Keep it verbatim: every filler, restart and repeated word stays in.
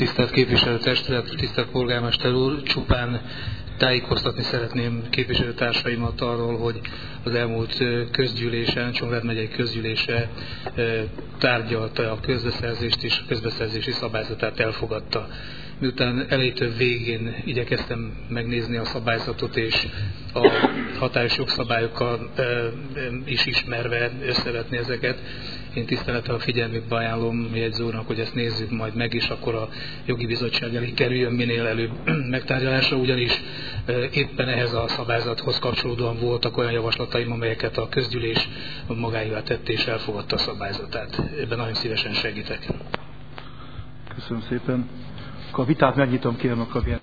tisztelt képviselőtestület, tisztelt polgármester úr, csupán tájékoztatni szeretném képviselőtársaimat arról, hogy az elmúlt közgyűlésen, Csongrád megyei közgyűlése tárgyalta a közbeszerzést és a közbeszerzési szabályzatát elfogadta. Miután elejétől végén igyekeztem megnézni a szabályzatot és a hatályos jogszabályokkal is ismerve összevetni ezeket, én tisztelettel a figyelmükbe ajánlom jegyző úrnak, hogy ezt nézzük majd meg, és akkor a jogi bizottság elé kerüljön minél előbb megtárgyalásra, ugyanis éppen ehhez a szabályzathoz kapcsolódóan voltak olyan javaslataim, amelyeket a közgyűlés magáévá tette és elfogadta a szabályzatát. Ebben nagyon szívesen segítek. Köszönöm szépen. Akkor a vitát megnyitom, kérem a kabinát.